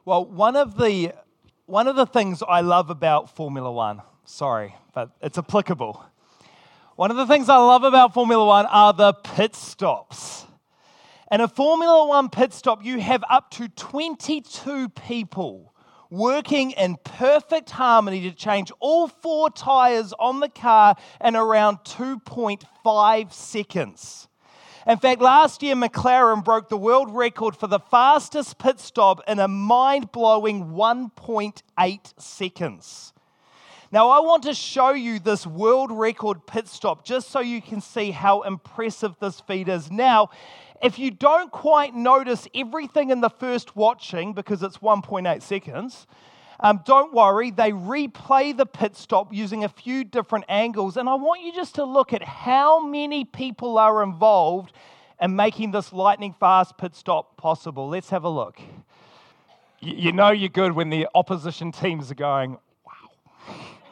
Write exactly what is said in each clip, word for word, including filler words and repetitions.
Well, one of the one of the things I love about Formula One, sorry, but it's applicable. One of the things I love about Formula One are the pit stops. In a Formula One pit stop, you have up to twenty-two people working in perfect harmony to change all four tyres on the car in around two point five seconds. In fact, last year, McLaren broke the world record for the fastest pit stop in a mind-blowing one point eight seconds. Now, I want to show you this world record pit stop just so you can see how impressive this feat is. Now, if you don't quite notice everything in the first watching, because it's one point eight seconds, um, don't worry, they replay the pit stop using a few different angles, and I want you just to look at how many people are involved in making this lightning fast pit stop possible. Let's have a look. You, you know you're good when the opposition teams are going, wow.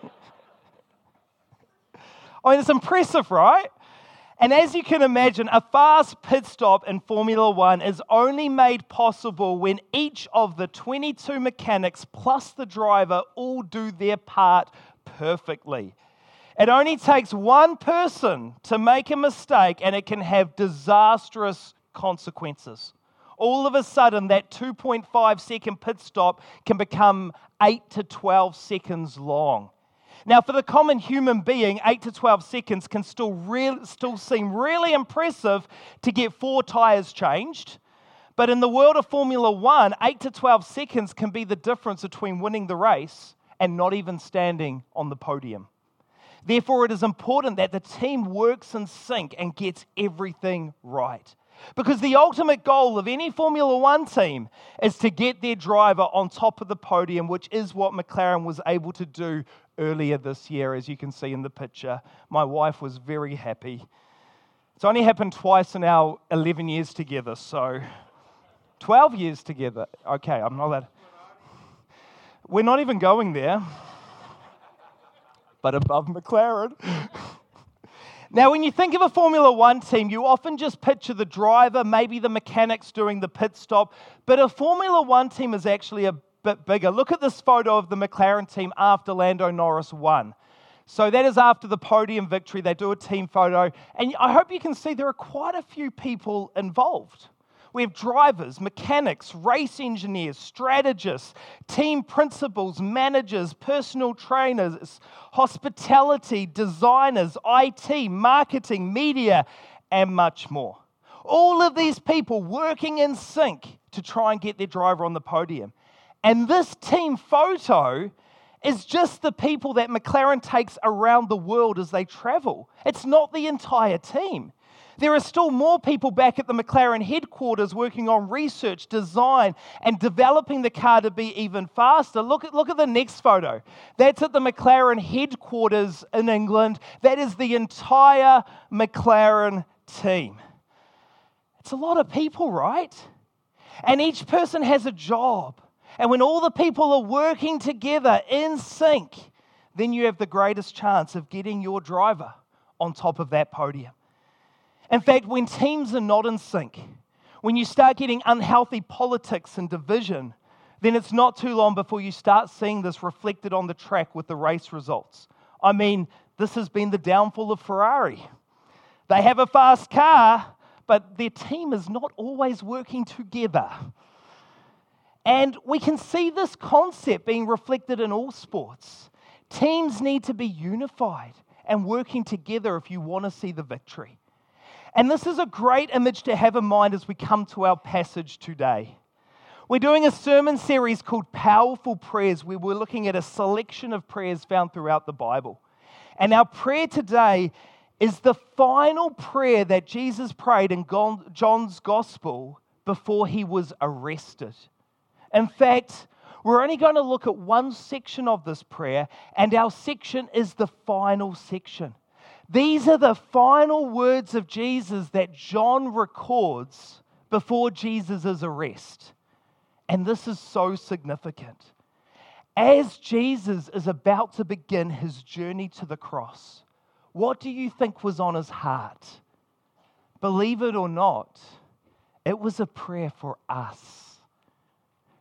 I mean, it's impressive, right? And as you can imagine, a fast pit stop in Formula One is only made possible when each of the twenty-two mechanics plus the driver all do their part perfectly. It only takes one person to make a mistake and it can have disastrous consequences. All of a sudden, that two point five second pit stop can become eight to twelve seconds long. Now, for the common human being, eight to twelve seconds can still, real, still seem really impressive to get four tyres changed. But in the world of Formula One, eight to twelve seconds can be the difference between winning the race and not even standing on the podium. Therefore, it is important that the team works in sync and gets everything right. Because the ultimate goal of any Formula One team is to get their driver on top of the podium, which is what McLaren was able to do earlier this year, as you can see in the picture. My wife was very happy. It's only happened twice in our eleven years together, so twelve years together. Okay, I'm not allowed. We're not even going there, but above McLaren. Now, when you think of a Formula One team, you often just picture the driver, maybe the mechanics doing the pit stop, but a Formula One team is actually a bit bigger. Look at this photo of the McLaren team after Lando Norris won. So that is after the podium victory. They do a team photo, and I hope you can see there are quite a few people involved. We have drivers, mechanics, race engineers, strategists, team principals, managers, personal trainers, hospitality, designers, I T, marketing, media, and much more. All of these people working in sync to try and get their driver on the podium. And this team photo is just the people that McLaren takes around the world as they travel. It's not the entire team. There are still more people back at the McLaren headquarters working on research, design, and developing the car to be even faster. Look at, look at the next photo. That's at the McLaren headquarters in England. That is the entire McLaren team. It's a lot of people, right? And each person has a job. And when all the people are working together in sync, then you have the greatest chance of getting your driver on top of that podium. In fact, when teams are not in sync, when you start getting unhealthy politics and division, then it's not too long before you start seeing this reflected on the track with the race results. I mean, this has been the downfall of Ferrari. They have a fast car, but their team is not always working together. And we can see this concept being reflected in all sports. Teams need to be unified and working together if you want to see the victory. And this is a great image to have in mind as we come to our passage today. We're doing a sermon series called Powerful Prayers, where we're looking at a selection of prayers found throughout the Bible. And our prayer today is the final prayer that Jesus prayed in John's Gospel before he was arrested. In fact, we're only going to look at one section of this prayer, and our section is the final section. These are the final words of Jesus that John records before Jesus' arrest. And this is so significant. As Jesus is about to begin his journey to the cross, what do you think was on his heart? Believe it or not, it was a prayer for us.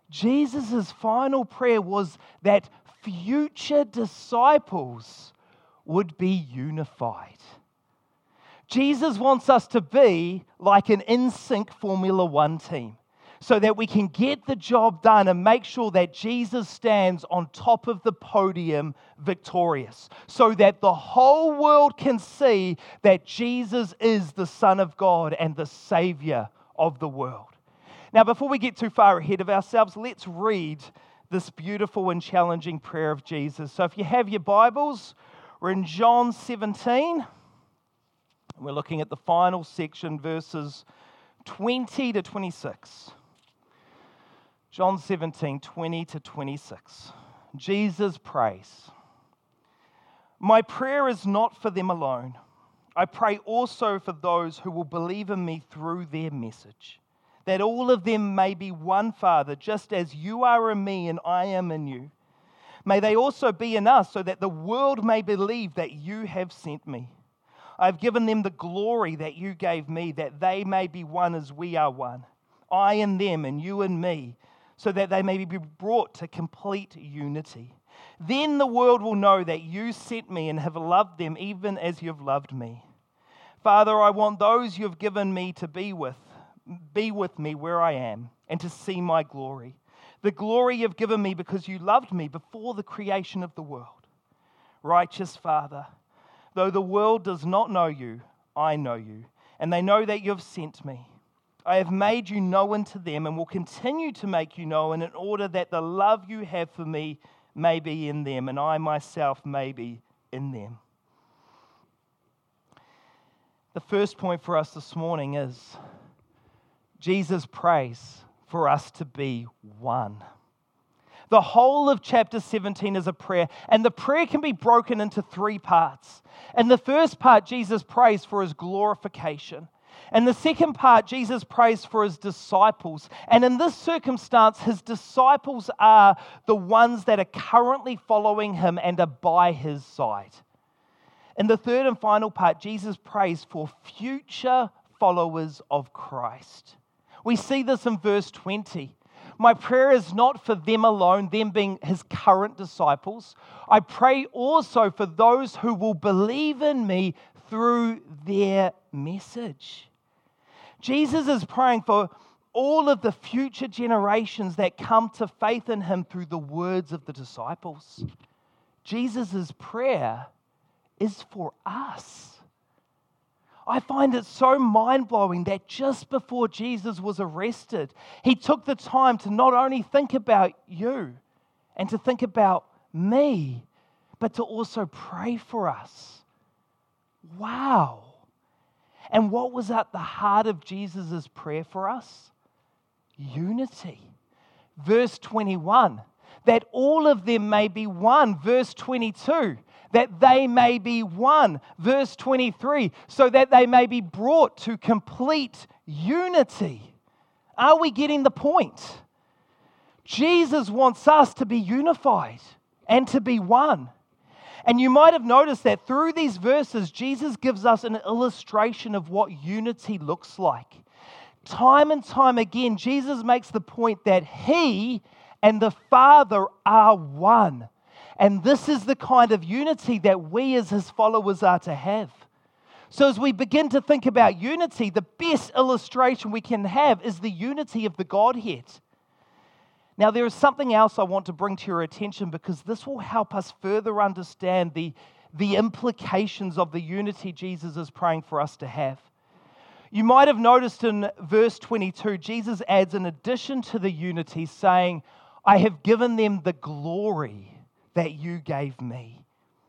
Jesus' final prayer was that future disciples would be unified. Jesus wants us to be like an in sync Formula One team so that we can get the job done and make sure that Jesus stands on top of the podium victorious, so that the whole world can see that Jesus is the Son of God and the Savior of the world. Now, before we get too far ahead of ourselves, let's read this beautiful and challenging prayer of Jesus. So if you have your Bibles, we're in John seventeen. We're looking at the final section, verses twenty to twenty-six. John seventeen, twenty to twenty-six. Jesus prays, "My prayer is not for them alone. I pray also for those who will believe in me through their message, that all of them may be one, Father, just as you are in me and I am in you. May they also be in us, so that the world may believe that you have sent me. I have given them the glory that you gave me, that they may be one as we are one, I and them and you and me, so that they may be brought to complete unity. Then the world will know that you sent me and have loved them even as you have loved me. Father, I want those you have given me to be with, be with me where I am, and to see my glory. The glory you've given me because you loved me before the creation of the world. Righteous Father, though the world does not know you, I know you, and they know that you have sent me. I have made you known to them and will continue to make you known, in order that the love you have for me may be in them, and I myself may be in them." The first point for us this morning is Jesus prays for us to be one. The whole of chapter seventeen is a prayer, and the prayer can be broken into three parts. In the first part, Jesus prays for his glorification. In the second part, Jesus prays for his disciples. And in this circumstance, his disciples are the ones that are currently following him and are by his side. In the third and final part, Jesus prays for future followers of Christ. We see this in verse twenty. "My prayer is not for them alone," them being his current disciples. "I pray also for those who will believe in me through their message." Jesus is praying for all of the future generations that come to faith in him through the words of the disciples. Jesus' prayer is for us. I find it so mind-blowing that just before Jesus was arrested, he took the time to not only think about you and to think about me, but to also pray for us. Wow. And what was at the heart of Jesus' prayer for us? Unity. Verse twenty-one, that all of them may be one. Verse twenty-two, that they may be one. Verse twenty-three, so that they may be brought to complete unity. Are we getting the point? Jesus wants us to be unified and to be one. And you might have noticed that through these verses, Jesus gives us an illustration of what unity looks like. Time and time again, Jesus makes the point that he and the Father are one. And this is the kind of unity that we as his followers are to have. So as we begin to think about unity, the best illustration we can have is the unity of the Godhead. Now, there is something else I want to bring to your attention, because this will help us further understand the, the implications of the unity Jesus is praying for us to have. You might have noticed in verse twenty-two, Jesus adds an addition to the unity, saying, "I have given them the glory that you gave me."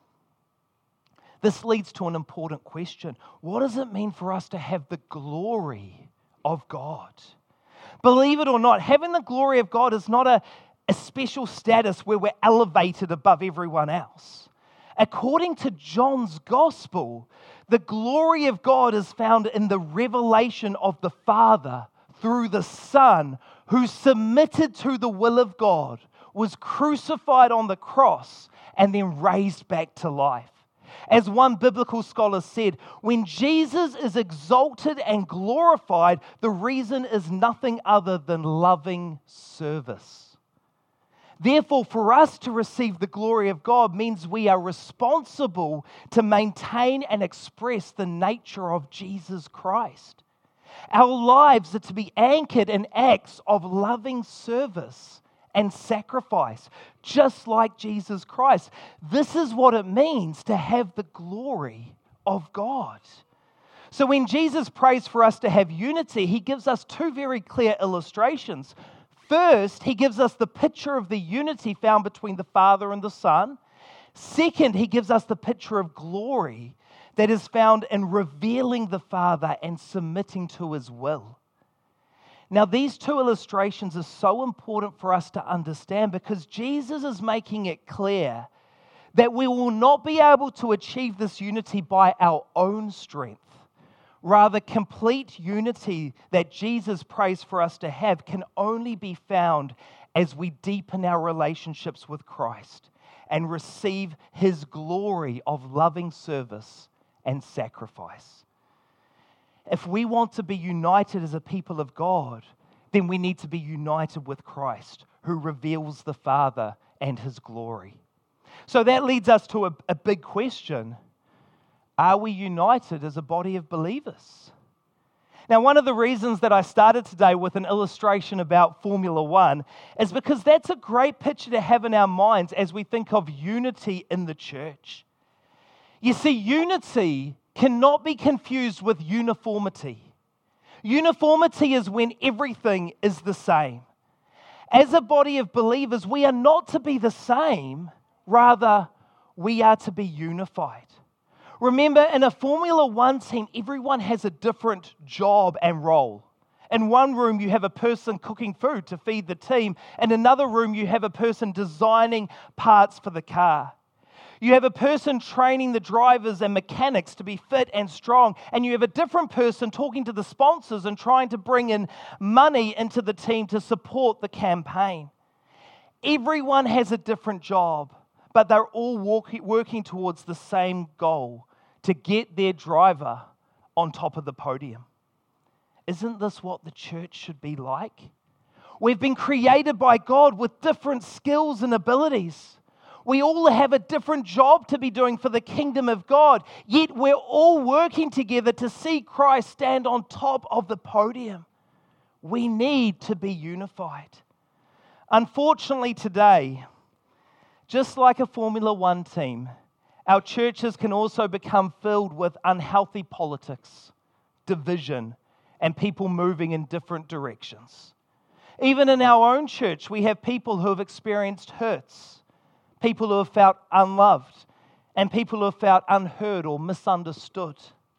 This leads to an important question. What does it mean for us to have the glory of God? Believe it or not, having the glory of God is not a, a special status where we're elevated above everyone else. According to John's gospel, the glory of God is found in the revelation of the Father through the Son, who submitted to the will of God, was crucified on the cross, and then raised back to life. As one biblical scholar said, when Jesus is exalted and glorified, the reason is nothing other than loving service. Therefore, for us to receive the glory of God means we are responsible to maintain and express the nature of Jesus Christ. Our lives are to be anchored in acts of loving service and sacrifice, just like Jesus Christ. This is what it means to have the glory of God. So when Jesus prays for us to have unity, he gives us two very clear illustrations. First, he gives us the picture of the unity found between the Father and the Son. Second, he gives us the picture of glory that is found in revealing the Father and submitting to his will. Now, these two illustrations are so important for us to understand because Jesus is making it clear that we will not be able to achieve this unity by our own strength. Rather, complete unity that Jesus prays for us to have can only be found as we deepen our relationships with Christ and receive his glory of loving service and sacrifice. If we want to be united as a people of God, then we need to be united with Christ, who reveals the Father and his glory. So that leads us to a, a big question. Are we united as a body of believers? Now, one of the reasons that I started today with an illustration about Formula One is because that's a great picture to have in our minds as we think of unity in the church. You see, unity cannot be confused with uniformity. Uniformity is when everything is the same. As a body of believers, we are not to be the same, rather, we are to be unified. Remember, in a Formula One team, everyone has a different job and role. In one room, you have a person cooking food to feed the team. In another room, you have a person designing parts for the car. You have a person training the drivers and mechanics to be fit and strong. And you have a different person talking to the sponsors and trying to bring in money into the team to support the campaign. Everyone has a different job, but they're all walking, working towards the same goal, to get their driver on top of the podium. Isn't this what the church should be like? We've been created by God with different skills and abilities. We all have a different job to be doing for the kingdom of God, yet we're all working together to see Christ stand on top of the podium. We need to be unified. Unfortunately today, just like a Formula One team, our churches can also become filled with unhealthy politics, division, and people moving in different directions. Even in our own church, we have people who have experienced hurts, people who have felt unloved, and people who have felt unheard or misunderstood.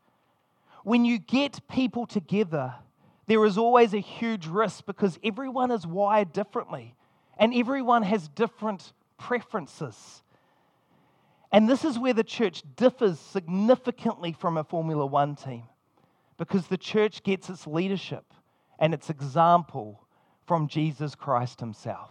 When you get people together, there is always a huge risk because everyone is wired differently and everyone has different preferences. And this is where the church differs significantly from a Formula One team, because the church gets its leadership and its example from Jesus Christ himself.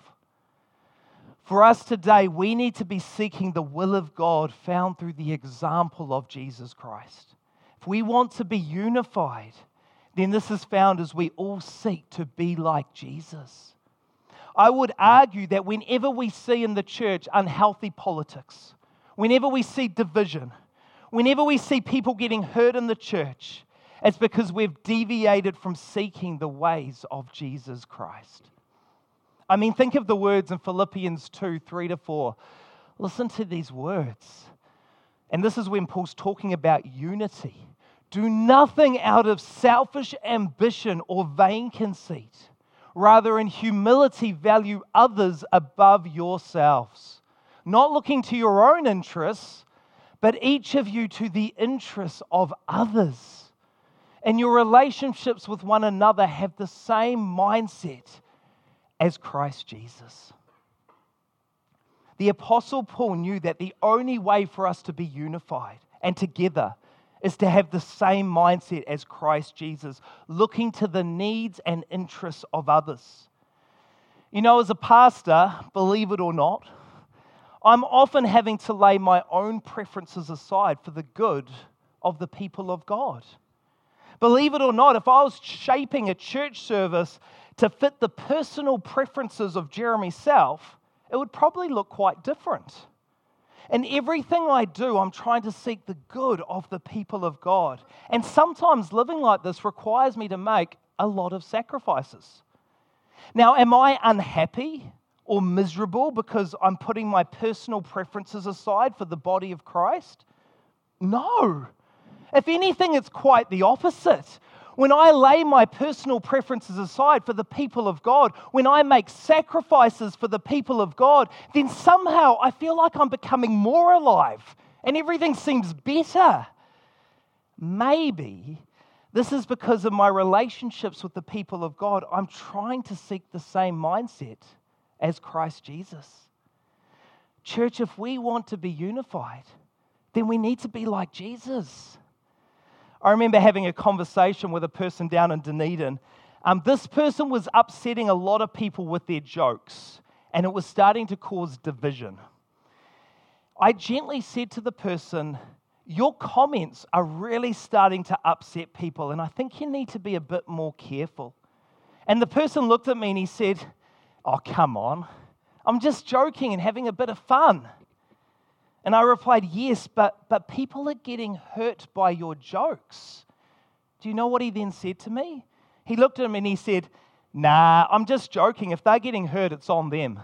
For us today, we need to be seeking the will of God found through the example of Jesus Christ. If we want to be unified, then this is found as we all seek to be like Jesus. I would argue that whenever we see in the church unhealthy politics, whenever we see division, whenever we see people getting hurt in the church, it's because we've deviated from seeking the ways of Jesus Christ. I mean, think of the words in Philippians two, three to four. Listen to these words. And this is when Paul's talking about unity. Do nothing out of selfish ambition or vain conceit. Rather, in humility, value others above yourselves, not looking to your own interests, but each of you to the interests of others. And your relationships with one another have the same mindset as Christ Jesus. The Apostle Paul knew that the only way for us to be unified and together is to have the same mindset as Christ Jesus, looking to the needs and interests of others. You know, as a pastor, believe it or not, I'm often having to lay my own preferences aside for the good of the people of God. Believe it or not, if I was shaping a church service to fit the personal preferences of Jeremy Self, it would probably look quite different. In everything I do, I'm trying to seek the good of the people of God. And sometimes living like this requires me to make a lot of sacrifices. Now, am I unhappy or miserable because I'm putting my personal preferences aside for the body of Christ? No. If anything, it's quite the opposite. When I lay my personal preferences aside for the people of God, when I make sacrifices for the people of God, then somehow I feel like I'm becoming more alive and everything seems better. Maybe this is because of my relationships with the people of God. I'm trying to seek the same mindset as Christ Jesus. Church, if we want to be unified, then we need to be like Jesus. I remember having a conversation with a person down in Dunedin. Um, this person was upsetting a lot of people with their jokes, and it was starting to cause division. I gently said to the person, your comments are really starting to upset people, and I think you need to be a bit more careful. And the person looked at me and he said, oh, come on. I'm just joking and having a bit of fun. And I replied, yes, but, but people are getting hurt by your jokes. Do you know what he then said to me? He looked at me and he said, nah, I'm just joking. If they're getting hurt, it's on them.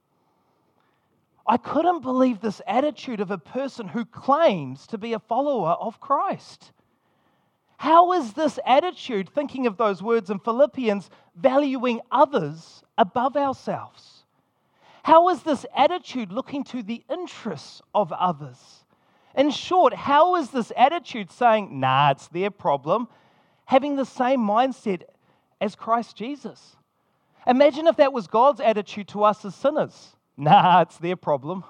I couldn't believe this attitude of a person who claims to be a follower of Christ. How is this attitude, thinking of those words in Philippians, valuing others above ourselves? How is this attitude looking to the interests of others? In short, how is this attitude saying, nah, it's their problem, having the same mindset as Christ Jesus? Imagine if that was God's attitude to us as sinners. Nah, it's their problem.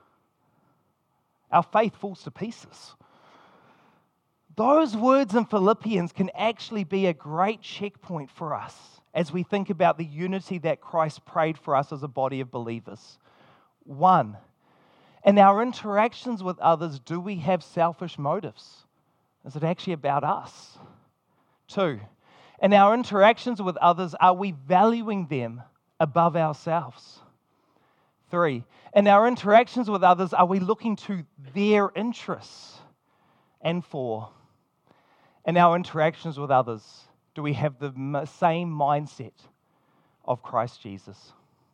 Our faith falls to pieces. Those words in Philippians can actually be a great checkpoint for us as we think about the unity that Christ prayed for us as a body of believers. One, in our interactions with others, do we have selfish motives? Is it actually about us? Two, in our interactions with others, are we valuing them above ourselves? Three, in our interactions with others, are we looking to their interests? And four, in our interactions with others, do we have the same mindset of Christ Jesus?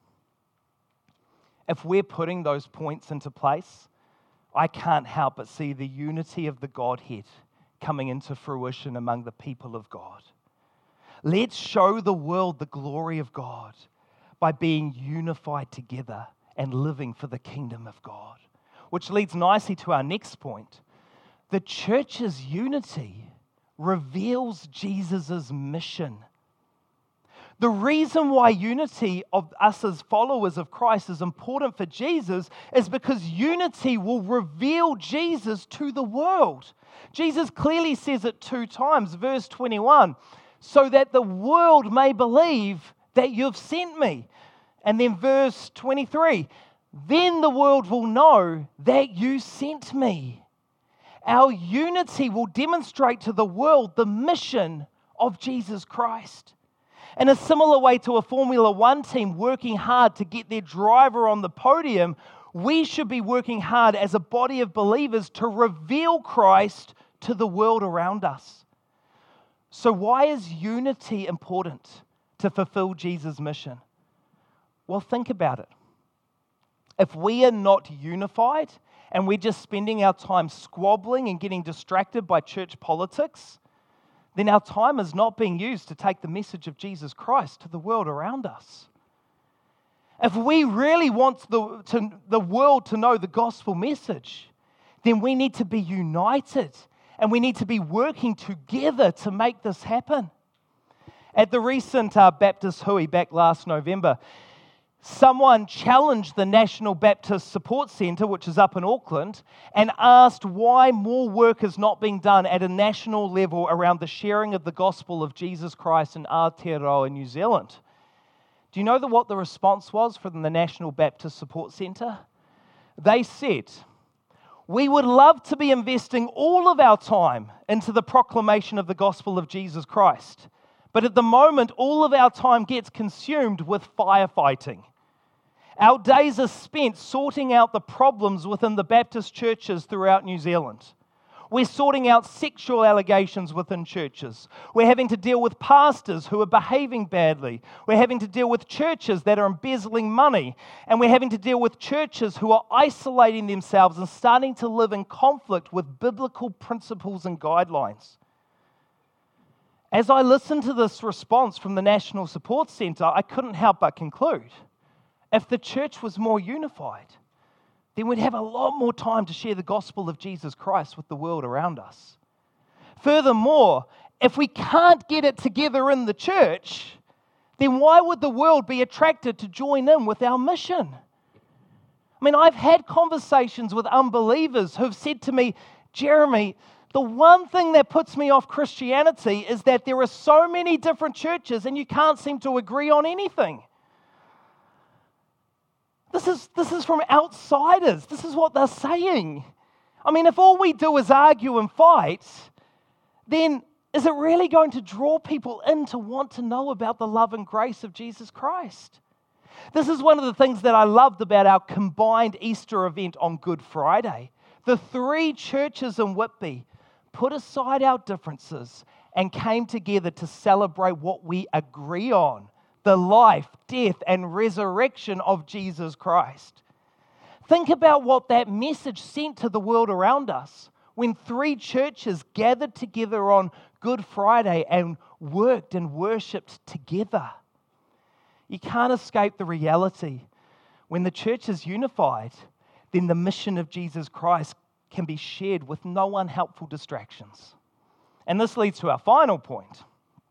If we're putting those points into place, I can't help but see the unity of the Godhead coming into fruition among the people of God. Let's show the world the glory of God by being unified together and living for the kingdom of God. Which leads nicely to our next point. The church's unity reveals Jesus' mission. The reason why unity of us as followers of Christ is important for Jesus is because unity will reveal Jesus to the world. Jesus clearly says it two times, verse twenty-one, so that the world may believe that you've sent me. And then verse twenty-three, then the world will know that you sent me. Our unity will demonstrate to the world the mission of Jesus Christ. In a similar way to a Formula One team working hard to get their driver on the podium, we should be working hard as a body of believers to reveal Christ to the world around us. So why is unity important to fulfill Jesus' mission? Well, think about it. If we are not unified, and we're just spending our time squabbling and getting distracted by church politics, then our time is not being used to take the message of Jesus Christ to the world around us. If we really want the, to, the world to know the gospel message, then we need to be united and we need to be working together to make this happen. At the recent uh, Baptist Hui back last November, someone challenged the National Baptist Support Centre, which is up in Auckland, and asked why more work is not being done at a national level around the sharing of the gospel of Jesus Christ in Aotearoa, New Zealand. Do you know that what the response was from the National Baptist Support Centre? They said, "We would love to be investing all of our time into the proclamation of the gospel of Jesus Christ, but at the moment, all of our time gets consumed with firefighting. Our days are spent sorting out the problems within the Baptist churches throughout New Zealand. We're sorting out sexual allegations within churches. We're having to deal with pastors who are behaving badly. We're having to deal with churches that are embezzling money. And we're having to deal with churches who are isolating themselves and starting to live in conflict with biblical principles and guidelines." As I listened to this response from the National Support Centre, I couldn't help but conclude, if the church was more unified, then we'd have a lot more time to share the gospel of Jesus Christ with the world around us. Furthermore, if we can't get it together in the church, then why would the world be attracted to join in with our mission? I mean, I've had conversations with unbelievers who've said to me, "Jeremy, the one thing that puts me off Christianity is that there are so many different churches and you can't seem to agree on anything." This is, this is from outsiders. This is what they're saying. I mean, if all we do is argue and fight, then is it really going to draw people in to want to know about the love and grace of Jesus Christ? This is one of the things that I loved about our combined Easter event on Good Friday. The three churches in Whitby put aside our differences and came together to celebrate what we agree on: the life, death, and resurrection of Jesus Christ. Think about what that message sent to the world around us when three churches gathered together on Good Friday and worked and worshipped together. You can't escape the reality. When the church is unified, then the mission of Jesus Christ can be shared with no unhelpful distractions. And this leads to our final point.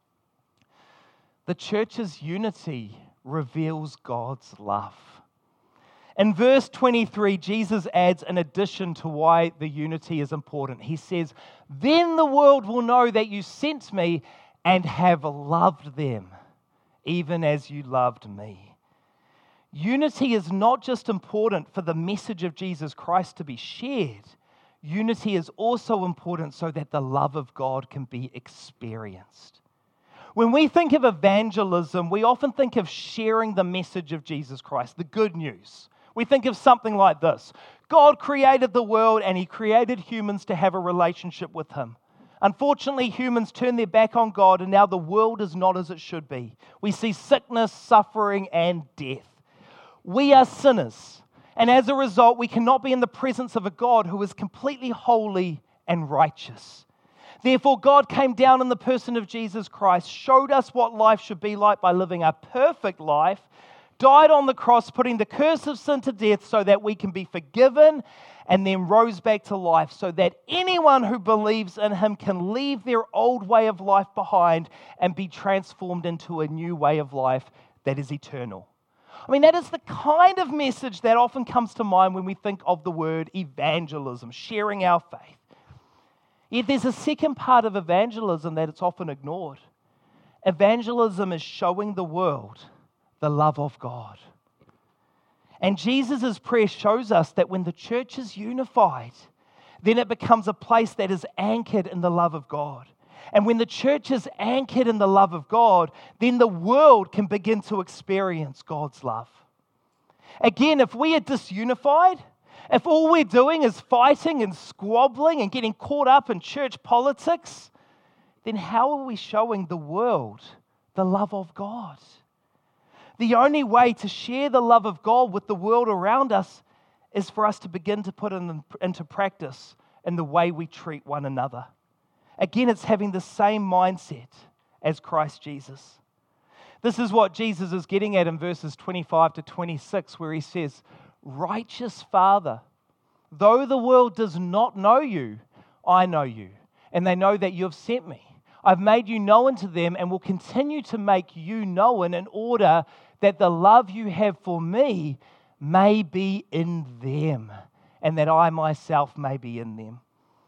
The church's unity reveals God's love. In verse twenty-three, Jesus adds an addition to why the unity is important. He says, "Then the world will know that you sent me and have loved them, even as you loved me." Unity is not just important for the message of Jesus Christ to be shared. Unity is also important so that the love of God can be experienced. When we think of evangelism, we often think of sharing the message of Jesus Christ, the good news. We think of something like this: God created the world and He created humans to have a relationship with Him. Unfortunately, humans turn their back on God and now the world is not as it should be. We see sickness, suffering, and death. We are sinners, and as a result, we cannot be in the presence of a God who is completely holy and righteous. Therefore, God came down in the person of Jesus Christ, showed us what life should be like by living a perfect life, died on the cross, putting the curse of sin to death so that we can be forgiven, and then rose back to life so that anyone who believes in Him can leave their old way of life behind and be transformed into a new way of life that is eternal. I mean, that is the kind of message that often comes to mind when we think of the word evangelism, sharing our faith. Yet there's a second part of evangelism that it's often ignored. Evangelism is showing the world the love of God. And Jesus' prayer shows us that when the church is unified, then it becomes a place that is anchored in the love of God. And when the church is anchored in the love of God, then the world can begin to experience God's love. Again, if we are disunified, if all we're doing is fighting and squabbling and getting caught up in church politics, then how are we showing the world the love of God? The only way to share the love of God with the world around us is for us to begin to put it into practice in the way we treat one another. Again, it's having the same mindset as Christ Jesus. This is what Jesus is getting at in verses twenty-five to twenty-six, where He says, "Righteous Father, though the world does not know you, I know you, and they know that you have sent me. I've made you known to them and will continue to make you known in order that the love you have for me may be in them, and that I myself may be in them."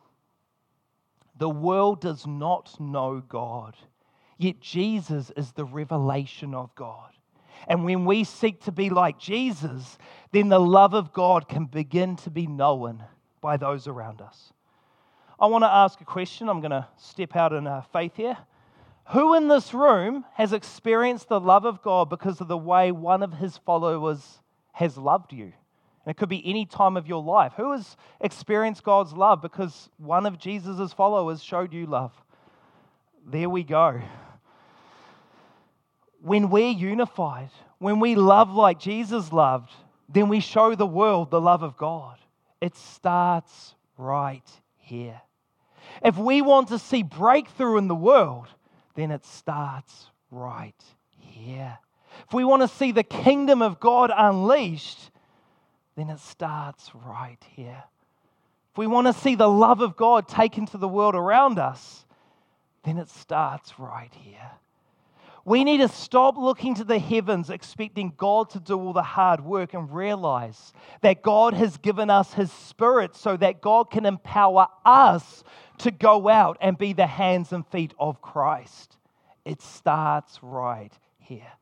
The world does not know God, yet Jesus is the revelation of God. And when we seek to be like Jesus, then the love of God can begin to be known by those around us. I want to ask a question. I'm going to step out in uh, faith here. Who in this room has experienced the love of God because of the way one of his followers has loved you? And it could be any time of your life. Who has experienced God's love because one of Jesus' followers showed you love? There we go. When we're unified, when we love like Jesus loved, then we show the world the love of God. It starts right here. If we want to see breakthrough in the world, then it starts right here. If we want to see the kingdom of God unleashed, then it starts right here. If we want to see the love of God taken to the world around us, then it starts right here. We need to stop looking to the heavens expecting God to do all the hard work and realize that God has given us His Spirit so that God can empower us to go out and be the hands and feet of Christ. It starts right here.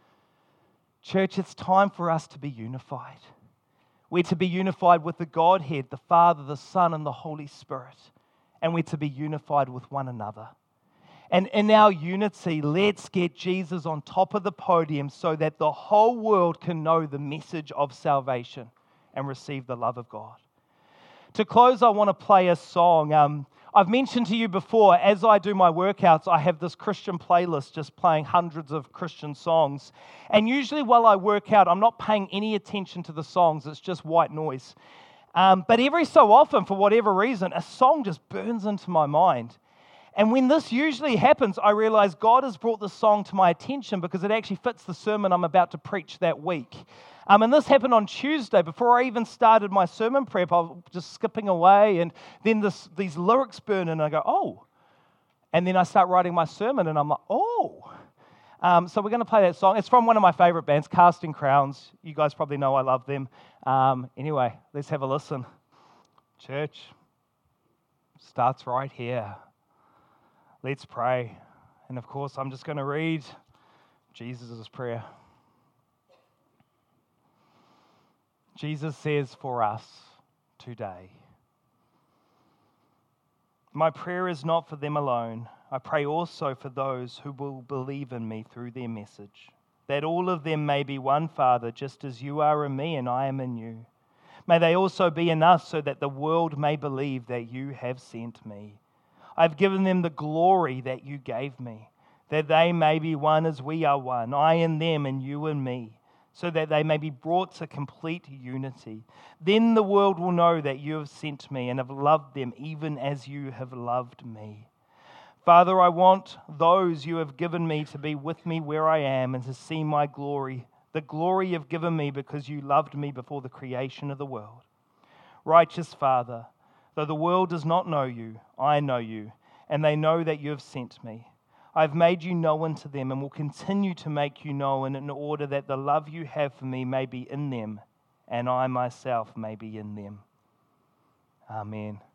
Church, it's time for us to be unified. We're to be unified with the Godhead, the Father, the Son, and the Holy Spirit. And we're to be unified with one another. And in our unity, let's get Jesus on top of the podium so that the whole world can know the message of salvation and receive the love of God. To close, I want to play a song. Um, I've mentioned to you before, as I do my workouts, I have this Christian playlist just playing hundreds of Christian songs. And usually while I work out, I'm not paying any attention to the songs. It's just white noise. Um, but every so often, for whatever reason, a song just burns into my mind. And when this usually happens, I realize God has brought this song to my attention because it actually fits the sermon I'm about to preach that week. Um, and this happened on Tuesday. Before I even started my sermon prep, I was just skipping away, and then this, these lyrics burn in, and I go, oh. And then I start writing my sermon, and I'm like, oh. Um, so we're going to play that song. It's from one of my favorite bands, Casting Crowns. You guys probably know I love them. Um, anyway, let's have a listen. Church, starts right here. Let's pray. And of course, I'm just going to read Jesus' prayer. Jesus says for us today, my prayer is not for them alone. I pray also for those who will believe in me through their message, that all of them may be one, Father, just as you are in me and I am in you. May they also be in us so that the world may believe that you have sent me. I've given them the glory that you gave me, that they may be one as we are one, I and them and you and me, so that they may be brought to complete unity. Then the world will know that you have sent me and have loved them even as you have loved me. Father, I want those you have given me to be with me where I am and to see my glory, the glory you've given me because you loved me before the creation of the world. Righteous Father, though the world does not know you, I know you, and they know that you have sent me. I have made you known to them and will continue to make you known in order that the love you have for me may be in them and I myself may be in them. Amen.